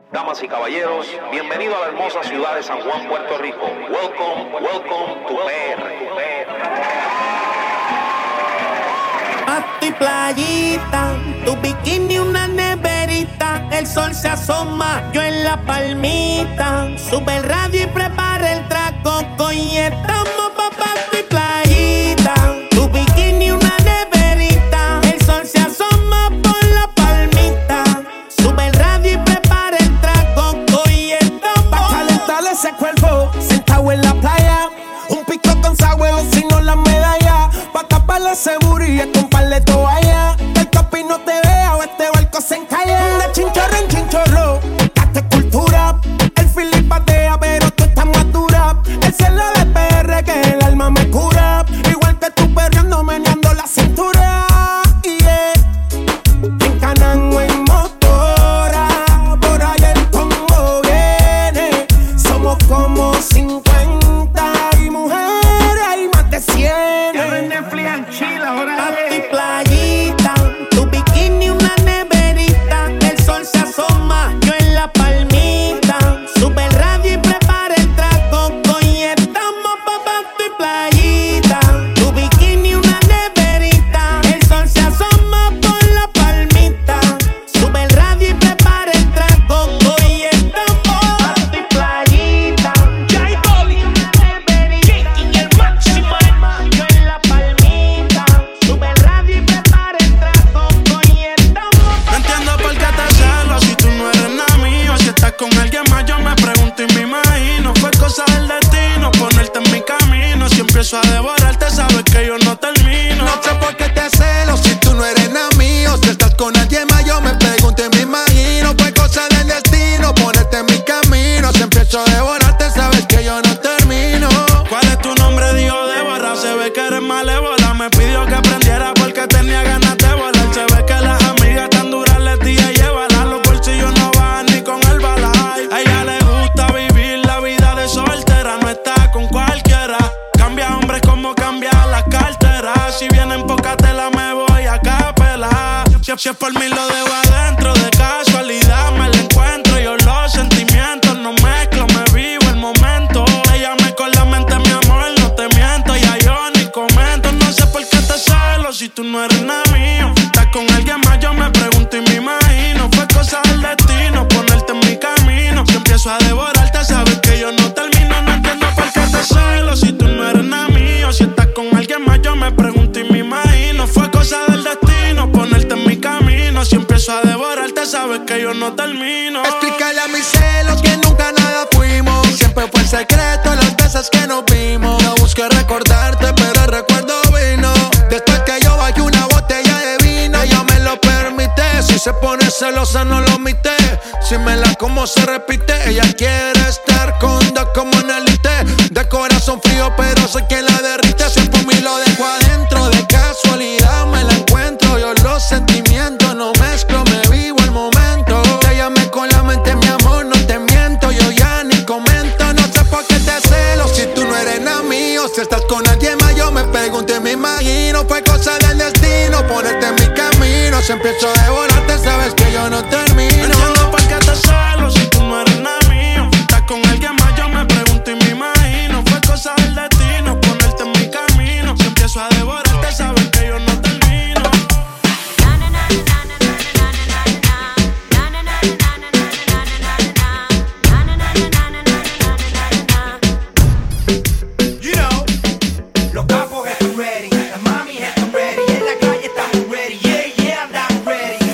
Damas y caballeros, bienvenido a la hermosa ciudad de San Juan, Puerto Rico. Welcome to PR. A tu playita, tu bikini, una neverita. El sol se asoma, yo en la palmita. Sube el radio y prepara el trago. Y estamos pa' tu playita. Tu bikini, una neverita. El sol se asoma por la palmita. Sube el radio y prepara el trago. Y estamos pa' calentar ese cuerpo, sentado en la playa. Un pico con sagüeo, si no la medalla. Pa' taparle ese burilla con par de toalla. El topi no te vea o este barco se encalla. De chinchorro en chinchorro, date cultura. El Philip patea, pero tú estás más dura. El cielo de PR que el alma me cura. Igual que tú perreando, meneando la cintura. Yeah. En Canango en motora, por ahí el combo viene. Somos como 50 y mujeres hay más de 100. Ya ven Netflix en Chile, ahora a tu playita, tu bikini, una neverita. El sol se asoma, yo en la palmita. Sube el radio y prepara el trago. Y estamos pa' tu playita. Tu bikini, una neverita. El sol se asoma por la palmita. Sube el radio y prepara el trago. Y estamos pa' tu playita. Jay Dolly, Y el máximo, yo en la palmita. Sube el radio y prepara el trago. Y estamos No entiendo por qué te celo si tú no eres nada mío. Si estás con alguien más yo me pregunto y me imagino. Fue cosa del destino ponerte en mi camino. Si empiezo a devorarte sabes que yo no termino. No sé por qué te celo si tú no eres nada mío. Si estás con alguien más yo me pregunto y me imagino. Fue cosa del destino ponerte en mi camino. Si empiezo a devorarte sabes que yo no termino. ¿Cuál es tu nombre? Dijo Débora. Se ve que eres malévola. Me pidió que aprendiera porque tenía ganas de volar. Se ve que las amigas tan duras les dije llévala. Los bolsillos no van ni con el balay. A ella le gusta vivir la vida de soltera. No está con cualquiera. Cambia hombres como cambia las carteras. Si vienen pocas telas me voy a capela. Si es por mí lo dejo adentro. De casualidad me la encuentro. Yo los sentimientos no mezclo. Me vivo el momento. Te llamé con la mente mi amor. No te miento. Ya yo ni comento. No sé por qué te celo si tú no eres nada mío. Estás con alguien más yo me pregunto y me imagino. Fue cosa del destino ponerte en mi camino. Si empiezo a devorarte sabes que yo no termino. No entiendo por qué te celo si tú no eres nada mío. Si estás con alguien más yo me pregunto y me imagino. Fue cosa del destino ponerte en mi camino. Si empiezo a devorarte sabes que yo no termino. Explícale a mis celos que nunca nada fuimos. Siempre fue el secreto las veces que nos vimos. No busqué recordarte pero el recuerdo vino. Después que yo bajé una botella de vino. Ella me lo permite. Si se pone celosa no lo omite. Si me la como se repite. Ella quiere estar con dos como en élite. De corazón frío pero soy quien la derrite. Si por mí lo dejo adentro. De casualidad me la encuentro. Yo los sentimientos no mezclo. Me vivo el momento. Te llamé con la mente mi amor. No te miento. Yo ya ni comento. No sé por qué te celo si tú no eres nada mío. Si estás con alguien más yo me pregunto y me imagino. Fue cosa del destino ponerte en mi camino. Si empiezo a devorarte sabes que yo no termino. No entiendo por qué te celo si tú no eres nada mío. Estás con alguien más yo me pregunto y me imagino. Fue cosa del destino ponerte en mi camino. Si empiezo a devorarte sabes que yo no termino. you know, los capos están ready, las mami están ready, en la calle estamos ready, yeah, yeah, andamos ready.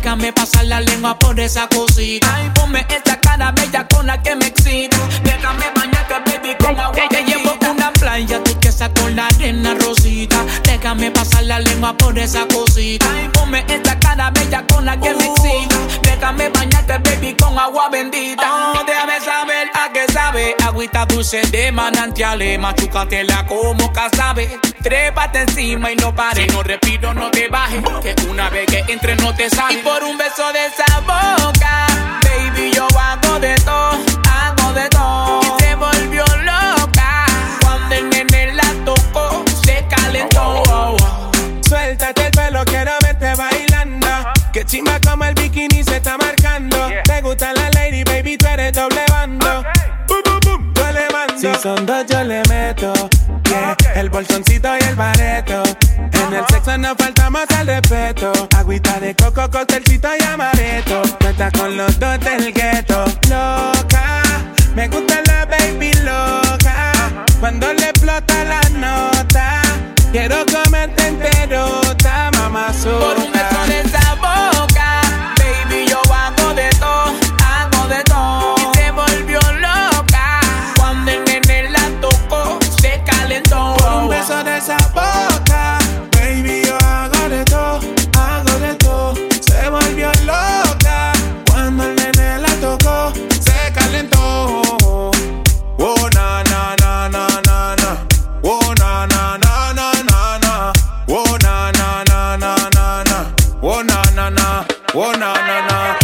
Déjame pasar la lengua por esa cosita. Ay, ponme esa cara bella con la que me excita. Déjame bañarte, baby, con agua. Te llevo a una playa turquesa con la arena rosita. Déjame pasar la lengua por esa cosita. Ay, ponme esa cara bella con la que me excita. Déjame bañarte, baby, con agua bendita. Oh, déjame saber a qué sabe. Agüita dulce de manantiales. Machucatela como casabe. Trépate encima y no pares. Si no respiro, no te bajes. Que una vez que entre no te sale. Y por un beso de esa boca, baby, yo hago de todo. Hago de todo. Y se volvió loca cuando el nene la tocó. Se calentó. Suéltate el pelo, quiero verte bailando. Que chimba como el bikini se está marcando. Te gusta la lady, baby, tú eres doble bando. Boom, boom, boom, yo le mando. Si son dos, yo le meto. Yeah, el bolsoncito y el bareto. En el sexo no falta más al respeto. Agüita de coco, coctelcito y amaretto. Tú estás con los dos del gueto. Loca, me gusta la baby loca. Cuando le explota la nota. Quiero comerte enterota, mamá sola. Por un beso de esa boca, baby, yo hago de todo, hago de todo. Y se volvió loca cuando el nene la tocó, se calentó. Por un beso de esa boca, baby, yo hago de todo, hago de todo. Se volvió loca cuando el nene la tocó, se calentó. Oh, na, na, na, na, na, na. Oh, na, na, na, na, na, na. Oh, na, na, na, na, na, na. Oh, na, na, na. Oh, na, na, na.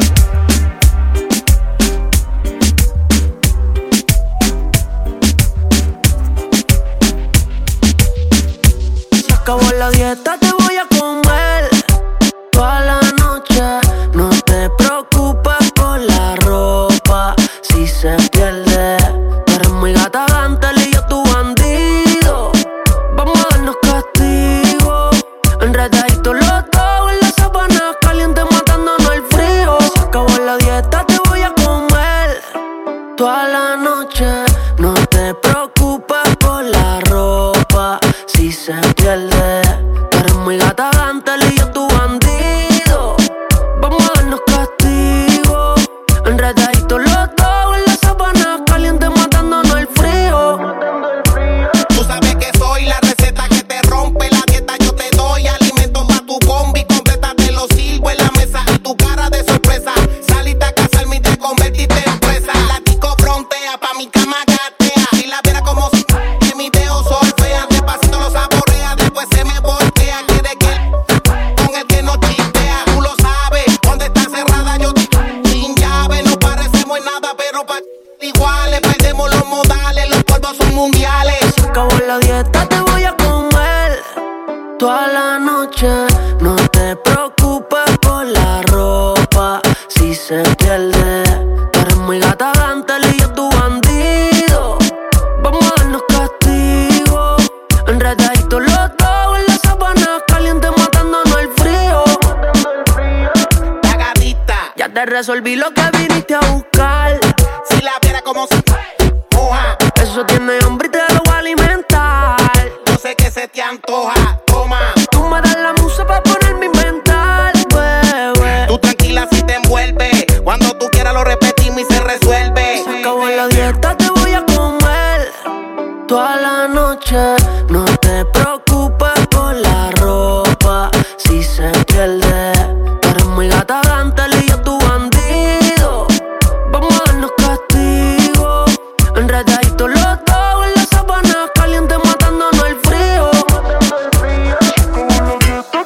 Se acabó la dieta, te voy a comer toda la noche. No te preocupes por la ropa si se pierde. Tú eres muy gata, Gantel y yo tu bandido. Vamos a darnos castigo. Enredaditos los dos en la sabana caliente matándonos el frío. Se acabó la dieta, te voy a comer toda la noche. No te preocupes por la ropa si se pierde. Tú eres muy gata, Gantel y yo tu bandido. Vamos a darnos castigo. Enredaditos los dos en la sabana caliente matándonos el frío. Tú sabes que soy la receta que te rompe la dieta. Yo te doy alimento pa' tu combi completa. Te lo sirvo en la mesa y tu cara de sorpresa. Saliste a casarme y te convertiste en presa. La disco frontea, pa' mi cama gatea. Y la vera como si que mi dedo solfea. Despacito lo saborea, después se me voltea. Quiere que con el que no chistea. Tú lo sabes, donde está cerrada yo sin llave. No parecemos en nada, pero pa' iguales. Perdemos los modales, los polvos son mundiales. Se acabó la dieta, te voy a comer toda la noche. No te preocupes por la ropa si se pierde. Tú eres muy gata, Gantel y yo tu bandido. Vamos a darnos castigo. Enredaditos los dos en la sabana caliente matándonos el frío. Tagadita, Ya te resolví lo que viniste a buscar. si la viera como se moja. Eso tiene hambre y te lo voy a alimentar. Yo sé que se te antoja, toma. Tú me das la musa para ponerme a inventar, bebé. Tú tranquila si te envuelve. Cuando tú quieras lo repetimos y se resuelve. Se acabó la dieta, te voy a comer toda la noche. No te preocupes por la ropa si se pierde. Tú eres muy gata, Gantel y yo tu bandido. Vamos a darnos castigo. Enredaditos los dos en la sabana caliente matándonos el frío. Se acabó la dieta.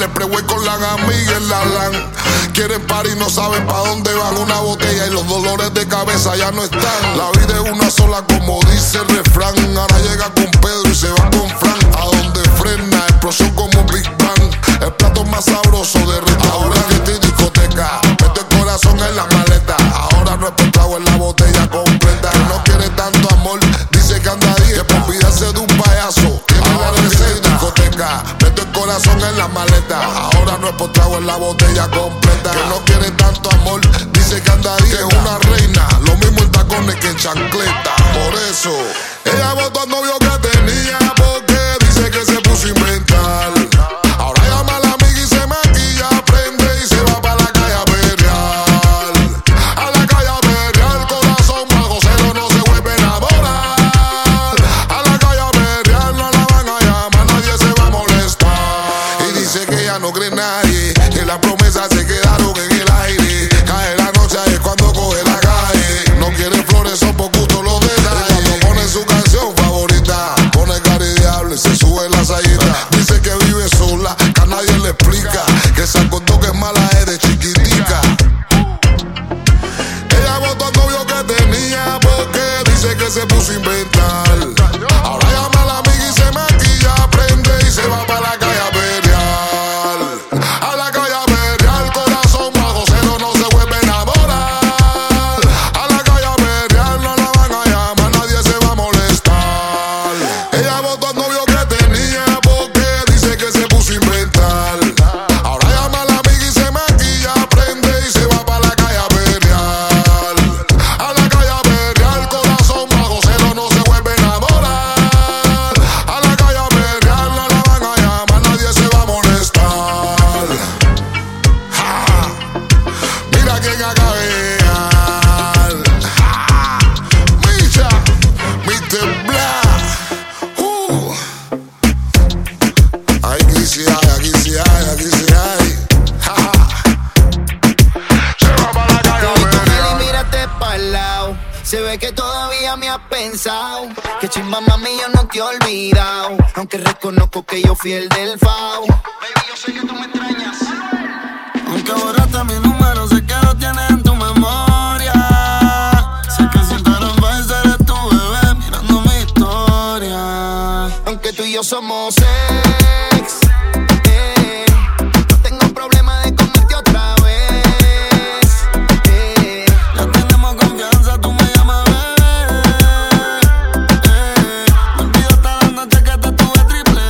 el pre-way con la amiga en la LAN. Quieren party, no saben pa' dónde van. Una botella y los dolores de cabeza ya no están. La vida es una sola, como dice el refrán. Ahora llega con Pedro y se va con Frank. A donde frena, explosión como Big Bang. El plato más sabroso de restaurante. Ahora que estoy discoteca, meto el corazón en la maleta. Ahora no he pescado en la botella completa. Que no quiere tanto amor, dice que anda ahí. Que por olvidarse de un payaso, tiene la receta. Discoteca, meto el corazón en la maleta. Ahora no he pescado en la botella completa. Que no quiere tanto amor, dice que anda ahí. Que es una reina, lo mismo en tacones que en chancleta. Por eso, ella votó al novio que tenía, porque dice que se puso a inventar. Ahora llama a la amiga y se maquilla, prende y se va pa' la calle a perrear. A la calle a perrear, corazón bajo cero no se vuelve a enamorar. A la calle a perrear, no la van a llamar, nadie se va a molestar. Y dice que ya no cree nadie, que las promesas se quedaron en el aire. Cae la noche es cuando coge la calle. No quiere flores, son por gusto los detalles. Y cuando pone su canción favorita, pone cara y diablo y se sube la sayita. Dice que vive sola, que a nadie le explica, que se acordó que es mala desde chiquitica. Ella votó al novio que tenía, porque dice que se puso a inventar. Ahora llama a la amiga y se maquilla, prende y se va pa' la calle a perrear. A la calle a perrear, corazón bajo cero no se vuelve a enamorar. A la calle a perrear, no la van a llamar, nadie se va a molestar. Ella votó al novio que tenía, porque dice que se puso a inventar. Ahora llama a la amiga y se maquilla, prende y se va pa' la calle a perrear. A la calle a perrear, corazón bajo cero no se vuelve a enamorar. A la calle a perrear, no la van a llamar, nadie se va a molestar. Ja. Mira quién acaba de llegar. Ja. Micha, Mr. Black. Aquí sí hay, aquí sí hay, aquí sí hay. Ja. Se va pa' la calle a Te vi con él perrear. y mírate pa'l lado. Se ve que todavía me has pensado. Que chimba mami yo no te he olvidado. Aunque reconozco que yo fui el del FAO. Baby, yo sé que tú me extrañas. Aunque borraste mi número, sé que lo tienes en tu memoria. Sé que si te lo vas eres tu bebé mirando mi historia. Aunque tú y yo somos ex, no tengo problema de comerte otra vez. Ya tenemos confianza, tú me llamas bebé. Me olvido hasta la noche que te tuve triple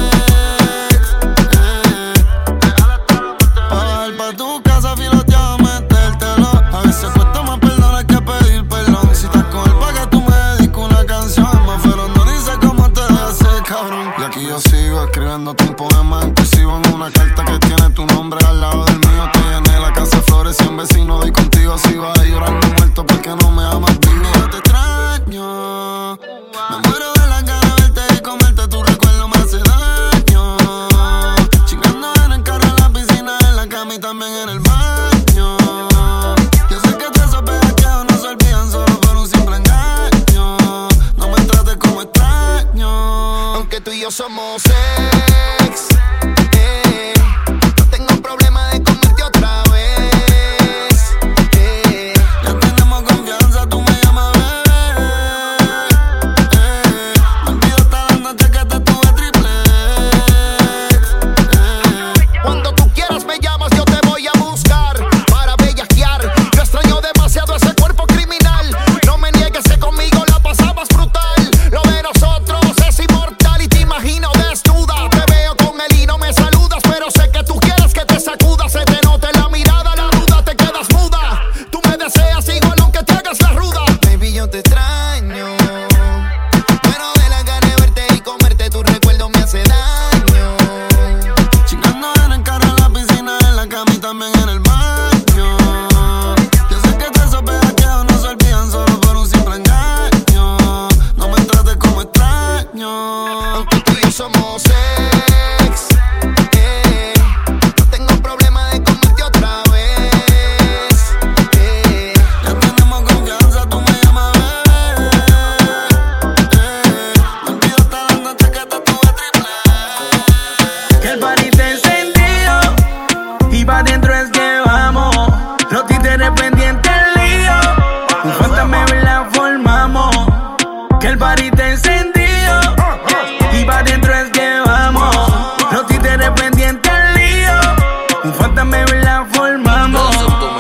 X. Bajar pa' tu casa, filoteado, metértelo. A veces cuesta más perdonar que pedir perdón. Si estás con él pa' que tú me dediques una canción. Más feroz no dice cómo te hace, cabrón. Y aquí yo sigo escribiéndote un poema inclusivo en una carta que tiene tu nombre al lado del mío. Te llené la casa de flores, 100 vecinos y contigo si vas llorando muerto porque no me amas vivo. Yo te extraño, me muero de la gana de verte y comerte, tu recuerdo me hace daño. Chingando en el carro, en la piscina, en la cama y también en el baño. Yo sé que todos esos bellaqueos no se olvidan solo por un simple engaño. No me trates como extraño. Aunque tú y yo somos ex, no tengo problema de comerte otra vez. Ya tenemos confianza, tú me llamas bebé. Me olvido hasta la noche que te tuve triple X. Cuando tú quieras me llamas, yo te voy a buscar para bellaquear. Yo extraño demasiado ese cuerpo criminal. No me niegues que conmigo la pasabas brutal. Lo de nosotros es inmortal y te imagino desnuda. Te veo con él que el party te encendido. Y pa' dentro es que vamos. Los títeres pendientes al lío. Un fantasma y la formamos.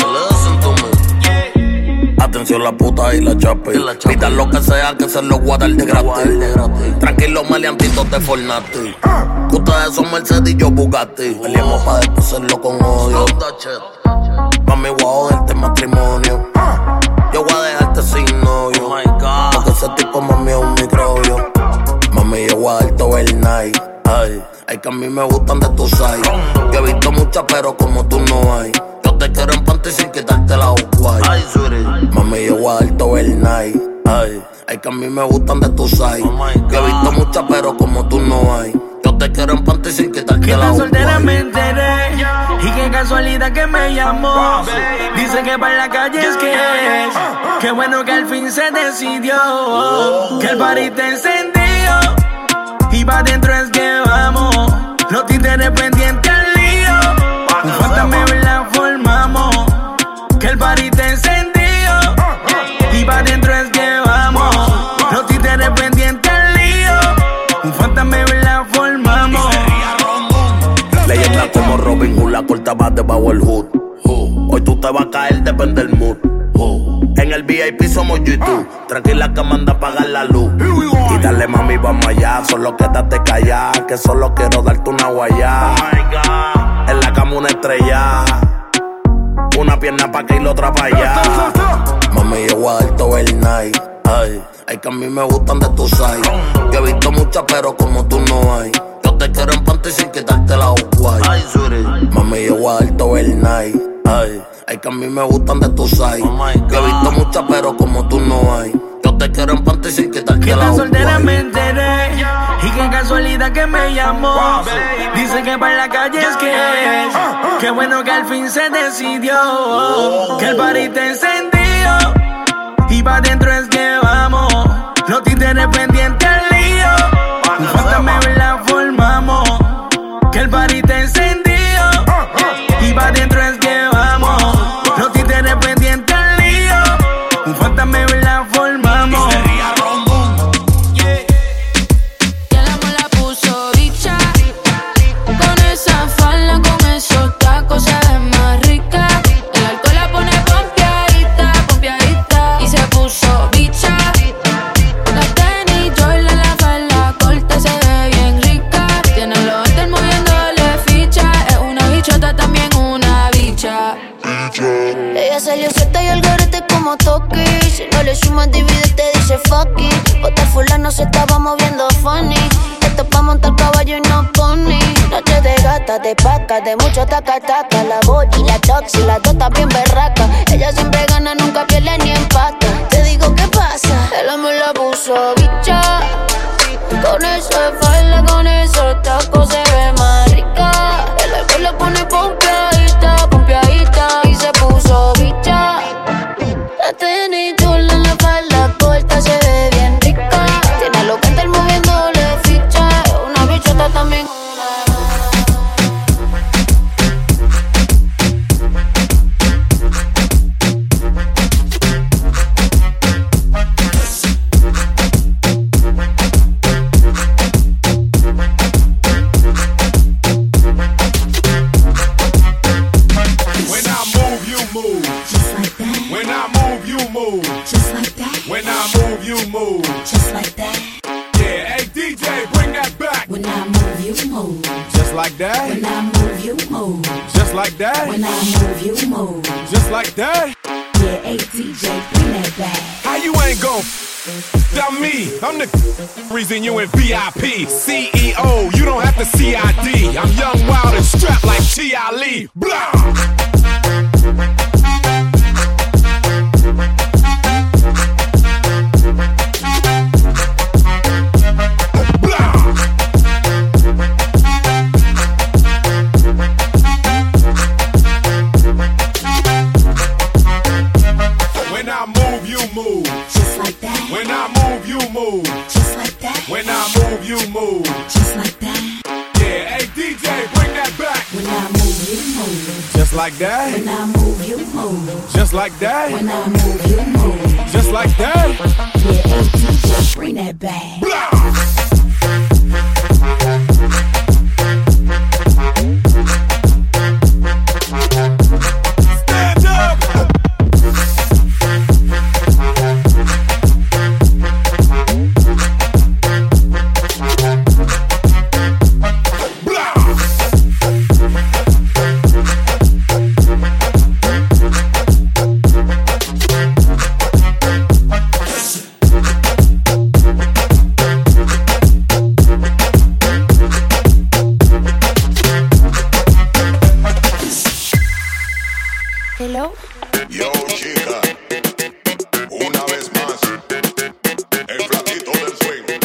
Atención la puta y la chape. Pidan lo que sea que se lo guarda el de gratis. Tranquilo maleantitos de Fortnite. Que ustedes son Mercedes y yo Bugatti. Peleamos pa' después hacerlo con odio. Mami, voy a joderte matrimonio. Yo voy a dejarte sin novio. Porque ese tipo mami es un microbio. Mami, yo voy a darte overnight. Ay, que a mí me gustan de tu side. Yo he visto muchas pero como tú no hay. Yo te quiero en panty sin quitarte la guay. Mami, yo voy a darte overnight. Ay, que a mí me gustan de tu side. Yo he visto muchas pero como tú no hay. Yo te quiero en panty sin quitarte la guay. Soltera me enteré. Y qué casualidad que me llamó. Dice que para la calle es que es. Qué bueno que al fin se decidió. Que el party te encendió. Y pa' dentro es que vamos. Los títeres pendientes al lío. Un fantasma y la formamos. Que el party te encendió. Y pa' dentro es que vamos. Los títeres pendientes al lío. Un fantasma y la formamos. Leyenda como Robin Hood, la cortaba debajo el hood. Hoy tú te vas a caer, depende del mood. En el VIP somos yo y tú. Tranquila que manda a pagar la luz. Y dale mami, vamos allá. Solo quédate callada, que solo quiero darte una guayá. En la cama una estrella. Una pierna pa' aquí y la otra pa' allá. Mami, yo voy a darte overnight. Ay, que a mí me gustan de tu side. Yo he visto muchas pero como tú no hay. Yo te quiero en panty sin quitarte la guay. Mami, yo voy a darte overnight. Ay, que a mí me gustan de tu side. Yo he visto muchas pero como tú no hay. Yo te quiero en panty sin quitarte la guay. Soltera me enteré. Y qué casualidad que me llamó. Dice que para la calle es que es. Qué bueno que al fin se decidió. Que el party te encendió. Y pa' dentro es que vamos. Los títeres pendientes al lío. Un fantasma y la formamos. Que el party te encendió. Y pa' dentro es que vamos. Los títeres pendientes al lío. Un fantasma y la formamos. Ya la mola puso bicha. Con esa falda, con esos tacos se ve más rica. El alcohol la pone pompeadita, pompeadita. Y se puso bicha. La tenis, Jordan, la falda corta se ve bien rica. Tiene los hotel moviéndole ficha. Es una bichota, también una bicha. Ella salió suelta y al garete como Toki. Si no le sumas divide te dice fuck it. Otra fulano se estaba moviendo funny. Esto pa' montar caballo y no pony. Noche de gata, de paca, de mucho taca-taca. La Boyi, la Toxi, las dos está bien berraca. Ella siempre gana, nunca pierde ni empata. Te digo qué pasa, el amor la puso bicha. Con eso de falda, con esos tacos se ve más rica. El alcohol la pone pompeadita, pompeadita. Y se puso bicha. La tenis, Jordan, la falda corta se ve bien rica. Tiene lo que estar moviéndole ficha. Una bichota también. Like that. When I move, you move. Just like that. When I move, you move. Just like that. Yeah, ATJ, bring that back. How you ain't gon' stop me? I'm the reason you in VIP. CEO, you don't have to CID. I'm young, wild, and strapped like T.I. Lee. Blah! Like that. When I move, you move. Just like that. When I move, you move. Just like that. Yeah, ATJ, bring that back. Stand up. Hello. Yo, chica, una vez más, el flaquito del swing.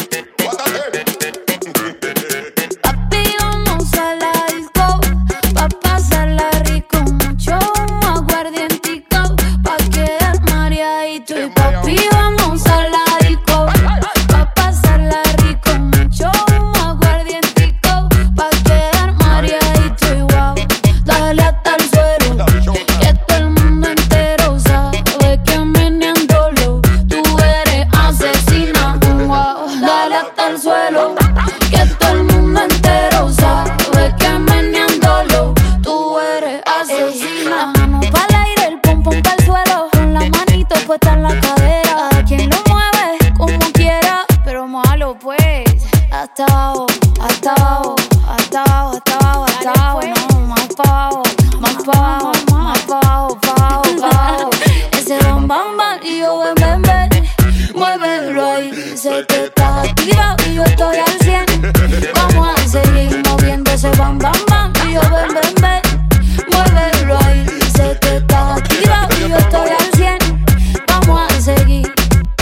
Papi, vamos a la disco, pa' pasarla rico, mucho humo, aguardientico, pa' quedar mareadito. Y papi, vamos a la disco, pa' pasarla rico, mucho humo, aguardientico, pa' quedar mareadito. Y wow, dale hasta el suelo, que todo el mundo entero sabe que meneándolo tú eres asesina. Wow, dale hasta el suelo, que todo el mundo entero sabe que meneándolo tú eres asesina. La mano pa'l aire, el pum pum pa'l suelo, con la manito puesta en la cadera. A quien lo mueve como quiera, pero malo pues. Hasta abajo, hasta abajo, hasta abajo, hasta abajo, hasta abajo. No, más pa' abajo, más pa' abajo, más pa' abajo, pa' abajo, pa' abajo. Ese bam bam bam y yo ven ven ven. Muévelo ahí, sé que estás activa y yo estoy al 100. Vamos a seguir moviendo ese bam bam bam y yo ven ven ven. Muévelo ahí, sé que estás activa y yo estoy al 100. Vamos a seguir.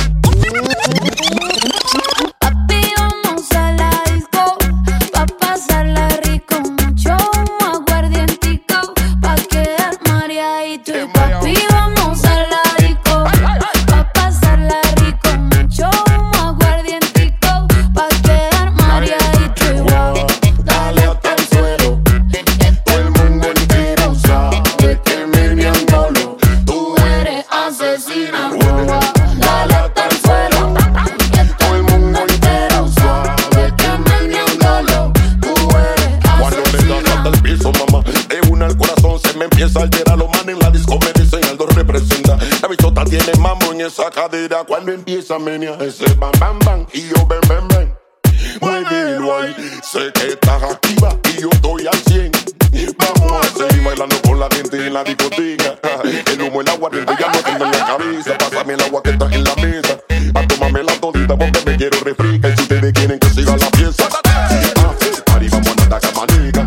Papi, vamos a la disco, pa' pasarla rico, mucho humo, aguardientico, pa' quedar mareadito. Y papi, vamos a la disco, pa' pasarla rico, mucho humo, aguardientico, pa' quedar mareadito. Y wow, dale hasta el suelo, que todo el mundo entero sabe que meneándolo tú eres asesina. Wow, dale hasta el suelo, que todo el mundo entero sabe que meneándolo tú eres Cuando le das hasta el piso, mamá, de una al corazón se me empieza a alterar. Los manes en la disco me dicen Aldo representa. La bichota tiene mambo en esa cadera. Cuando empieza a menear ese bam bam bam y yo ven ven ven. Muévelo ahí, sé que estás activa y yo estoy al 100. Vamos a seguir bailando con la gente en la discoteca. El humo, el agua, ya no tengo en la cabeza. Pásame el agua que está en la mesa, a tomarme la todita porque me quiero refrescar. Y si ustedes quieren que siga la fiesta, party, vamos a andar camanica.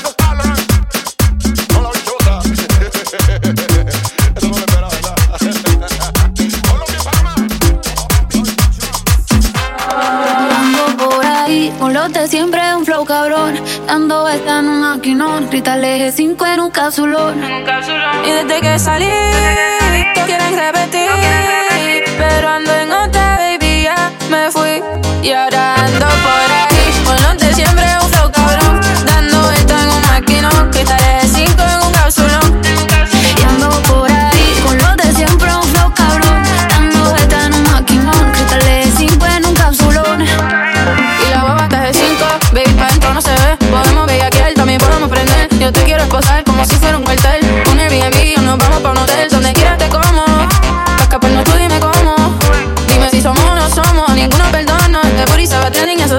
Con la bichota. Eso no lo esperaba, ¿verdad? Ando por ahí con los de siempre, un flow cabrón. Dando vueltas en un maquinón, grita el eje 5 en un cápsulón. Y desde que salí, todos quieren repetir, pero ando en otra, baby, ya me fui. Y ahora ando por ahí con los de siempre, un flow cabrón. Dando vueltas en un maquinón, grita el eje 5 en un cápsulón. Y ando por ahí con los de siempre, un flow cabrón. Dando vueltas en un maquinón, grita el eje 5 en un cápsulón. Y la baba está de 5, baby, pa' dentro no se ve. Podemos bellaquear, también podemos prender. Yo te quiero esposar como si fuera un cuartel. Un Airbnb o nos vamos pa' un hotel. Donde quieras te como, pa' escaparnos tú dime cómo. Dime si somos o no somos, ninguno perdona. De puri se va trending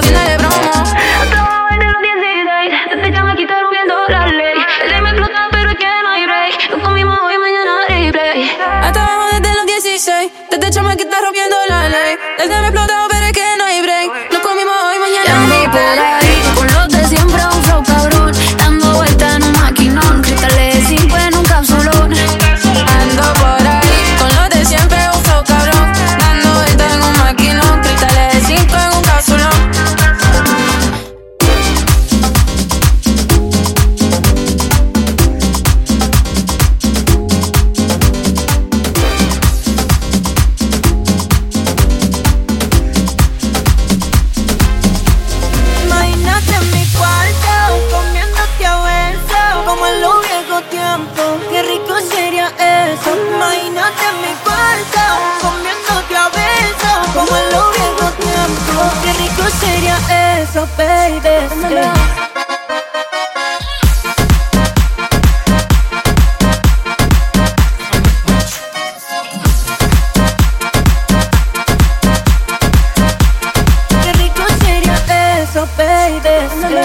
baby.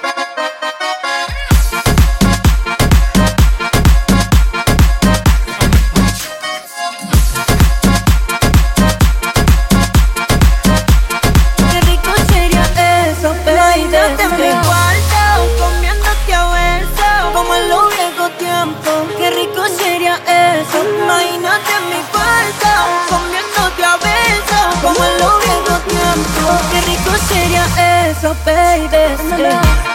Qué rico sería eso, baby. Imagínate en mi cuarto, comiéndote a besos, como en los viejos tiempos. Qué rico sería eso. Imagínate en mi cuarto, comiéndote a besos, como en los viejos tiempos. Qué rico sería eso, baby.